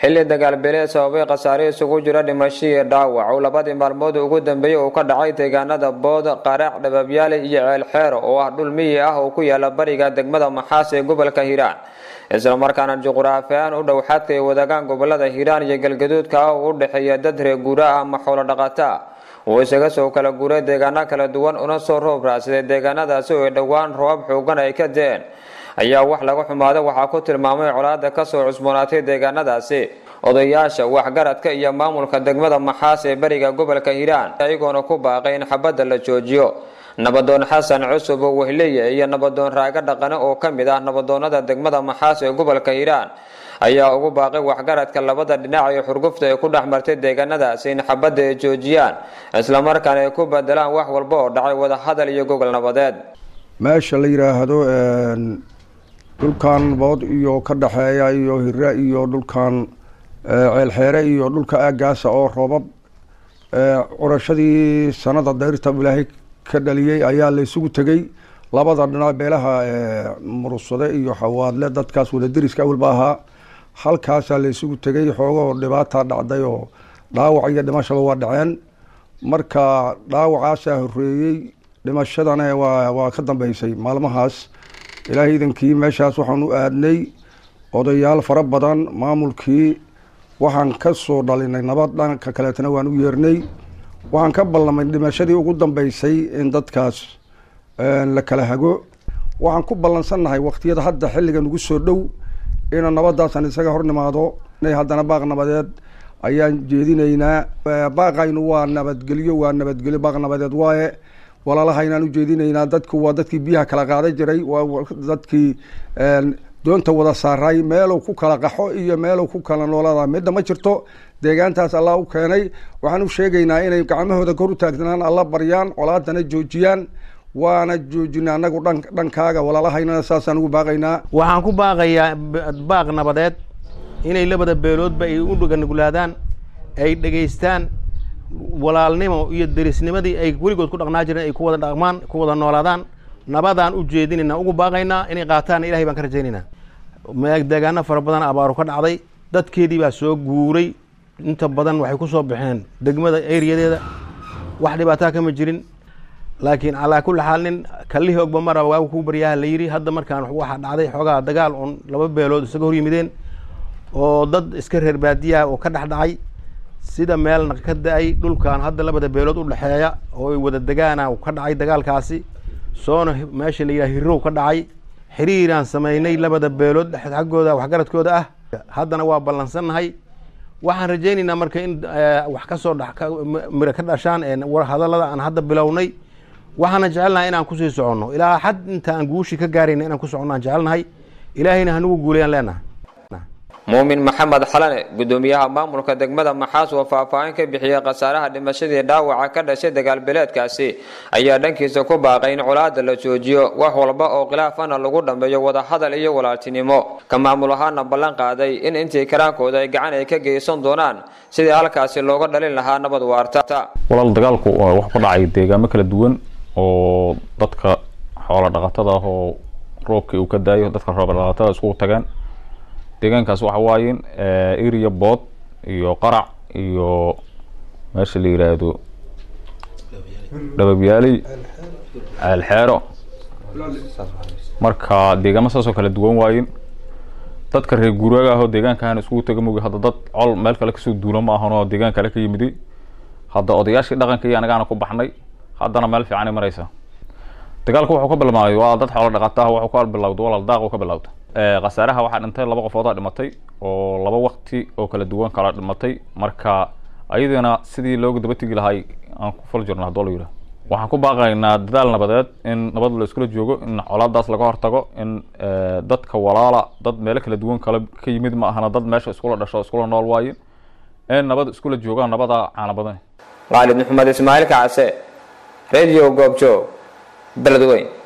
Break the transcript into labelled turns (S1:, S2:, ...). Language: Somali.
S1: xilli dagaal beeleed sababay khasaare isugu jira dhimasho iyo dhaawac oo labadii maalmood ugu dambeeyay oo ka dhacay deegaanada Bood, Qarac, Dhababyaale iyo Ceel Xeero oo ah dhul miyi ah oo ku yaala bariga degmada Maxaas ee gobolka Hiiraan. isla markaana juqraafiyan u dhow xadka ay wadaagaan gobolada Hiiraan iyo Galgaduudka oo u dhaxeeya dad reer guuraa ama xoolo dhaqata oo isaga soo kala guuray deegaano kala duwan una soo roob raacsaday deegaanadaasi oo dhawaan roob xoogan ay ka deen ayaa wax laga xumaado waxa ku tilmaamay colaadda ka soo cusboonaatay deegaanadaasi odayaasha waxgaradka iyo maamulka degmada Maxaas ee bariga gobolka Hiiraan ayagoona ku baaqay in xabadda la joojiyo. nabadoon Xasan Cusub oo Wehleye iyo nabadoon Raaga Dhaqane oo kamid ah nabadoonada degmada Maxaas ee gobolka Hiiraan ayaa ugu baaqay waxgaradka labada dhinac ee xurgufta ay ku dhaxmartay deegaanadaasi in xabadda ay joojiyaan isla markaana ay ku bedelaan wax walba oo dhacay wada hadal iyo gogol nabadeed.
S2: meesha la yiraahdo dhulkan Bood iyo ka dhaxeeya iyo Hira iyo dhulkan Ceel Xeere iyo dhulka aagaas oo roobab urashadii sanada dayrta Ilaahay ka dhaliyay ayaa la isugu tagay labada dhinac beelaha Murusade iyo Xawaadle dadkaas wada diriska walba ahaa halkaas la isugu tagay xoogo dhibaato dhacday oo dhaawac iyo dhimasho waa dhaceen. marka dhaawacaas horeeyay dhimashadana waa ka dambeysay maalmahaas. Ilaahay idinkii meeshaas waxaan u aadnay odayaal fara badan maamulkii waxaan ka soo dhalinay nabad dhanka kaleetana waan u yeernay waxaan ka ballamay dhimashadii ugu dambeysay in dadkaas la kala hago. waxaan ku ballansanahay waqtiyada hadda xilligan ugu soo dhow in nabadaasan isaga hor nimaado inay haddana baaq nabadeed ayaan jeedinaynaa. baaqaynu waa nabadgelyo baaq nabadeed waaye walaalahaynaan u jeedinaynaa. dadku waa dadkii biyaha kala qaaday jiray waa dadkii doonta wada saaray meelo ku kala qaxo iyo meelo ku kala noolada mid ma jirto. deegaantaas Allah u keenay waxaan u sheegaynaa inay gacmahooda kor u taagtaan Allah baryaan colaadana joojiyaan waana joojinaa anagu dhankaaga walaalahayna saasaan ugu baaqaynaa.
S3: waxaan ku baaqayaa baaq nabadeed inay labada beeloodba ay u dhuganuglaadaan ay dhageystaan walaalnimo iyo derisnimadii ay weligood ku dhaqnaa jireen ay ku wada dhaqmaan ku wada noolaadaan nabadaan u jeedinayna ugu baaqaynaa inay qaataan Ilaahay baan ka rajaynaynaa. deegaano fara badan abaaru ka dhacday dadkeedii baa soo guuray inta badan waxay ku soo baxeen degmada eeriyadeeda wax dhibaato kama jirin laakiin ala kulli xaal nin kallihi ogba mar waa ku bariyaa la yiri hadda markaan waxa dhacday xogaa dagaal on laba beelood isaga hor yimideen oo dad iska reer baadiya oo ka dhaxdhacay sida meel ka daay dhulkan hadda labada beelood u dhaxeeya oo ay wada degaana ka dhacay dagaalkaasi soona meesha la yiraahdo Hirow ka dhacay xiriiraan sameeynay labada beelood xaggooda wax garadkooda ah haddana waa ballansanahay. waxaan rajaynaynaa marka in wax ka soo mira ka dhashaan war hadallada aan hadda bilownay waxaan jecelnahay inaan ku sii socono ilaa xad inta aan guushi ka gaarayna inaan ku soconaan jecelnahay Ilaahayna hanugu guuleeyaan leenahay.
S1: Muumin Maxamed Xalane gudoomiyaha maamulka degmada Maxaas oo faahfaahin ka bixiyay khasaaraha dhimashadii dhaawaca ka dhashay dagaal beeleedkaasi ayaa dhankiisa ku baaqay in colaadda la joojiyo wax walba oo khilaafana lagu dhameeyo wada hadal iyo walaaltinimo. ka maamul ahaana ballan qaaday in intii karaankooda ay gacan ay ka geysan doonaan sidii halkaasi looga dhalin lahaa nabad waarta.
S4: walaal dagaalku wax ku dhacay deegaamo kala duwan oo dadka xoolo dhaqatada ah oo roobkii uu ka daayo dadka xoolo dhaqatada isku tagaan deegaankaas waxa waayeen area Bood iyo Qarac iyo meesha la yiraahdo Dhababyaale Ceel Xeero marka deegaamo saas oo kala duwan waayeen dadka reer guuraaga ah oo deegaankan isku taga mooga hadda dad col meel kale ka soo duula ma ahan oo deegaan kale ka yimid hadda odayaashii dhaqanka iyo anaga ku baxnay haddana meel fiican ay maraysaa. dagaalku wuxuu ka bilowday waa dad xoolo dhaqata ah wuxuu ka bilowday walaal daaq ka bilowday khasaaraha waxa dhintay laba qofood oo dhimatay oo laba waqti oo kala duwan kala dhimatay marka ayadana sidii looga daba tagi lahay aan ku fal jirnaa hadoo la yiraahdo. waxaan ku baaqaynaa dadaal nabadeed in nabad la isku joogo in colaadaas laga hortago in dadka walaala dad meel kala duwan kala ka yimid ma ahana dad meesha isku dhasho isku nool waayeen in nabad isku joogaan nabada caana badan.
S1: Waalid Maxamed Ismaaciil Kacse Radio Goobjoog Beledweyne.